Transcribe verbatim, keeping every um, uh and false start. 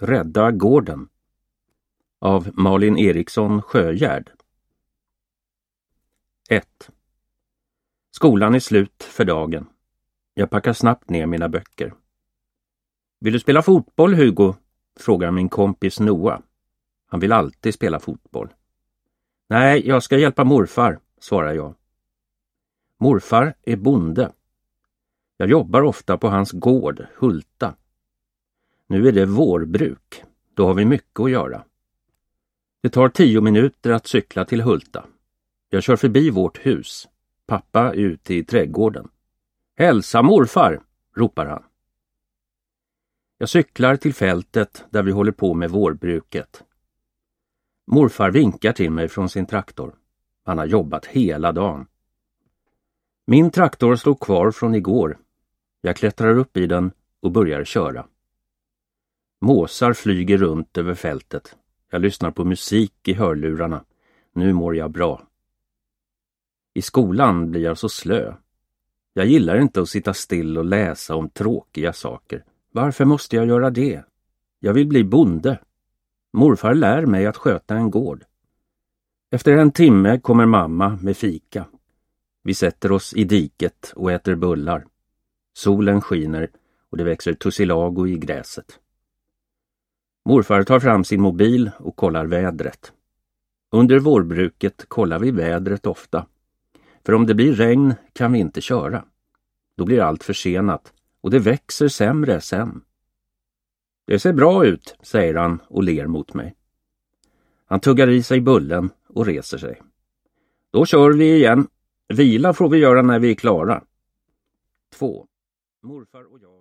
Rädda gården av Malin Eriksson Sjögärd. ett. Skolan är slut för dagen. Jag packar snabbt ner mina böcker. Vill du spela fotboll, Hugo? Frågar min kompis Noah. Han vill alltid spela fotboll. Nej, jag ska hjälpa morfar, svarar jag. Morfar är bonde. Jag jobbar ofta på hans gård, Hulta. Nu är det vårbruk. Då har vi mycket att göra. Det tar tio minuter att cykla till Hulta. Jag kör förbi vårt hus. Pappa är ute i trädgården. Hälsa morfar, ropar han. Jag cyklar till fältet där vi håller på med vårbruket. Morfar vinkar till mig från sin traktor. Han har jobbat hela dagen. Min traktor står kvar från igår. Jag klättrar upp i den och börjar köra. Måsar flyger runt över fältet. Jag lyssnar på musik i hörlurarna. Nu mår jag bra. I skolan blir jag så slö. Jag gillar inte att sitta still och läsa om tråkiga saker. Varför måste jag göra det? Jag vill bli bonde. Morfar lär mig att sköta en gård. Efter en timme kommer mamma med fika. Vi sätter oss i diket och äter bullar. Solen skiner och det växer tussilago i gräset. Morfar tar fram sin mobil och kollar vädret. Under vårbruket kollar vi vädret ofta. För om det blir regn kan vi inte köra. Då blir allt försenat och det växer sämre sen. Det ser bra ut, säger han och ler mot mig. Han tuggar i sig bullen och reser sig. Då kör vi igen. Vila får vi göra när vi är klara. två. Morfar och jag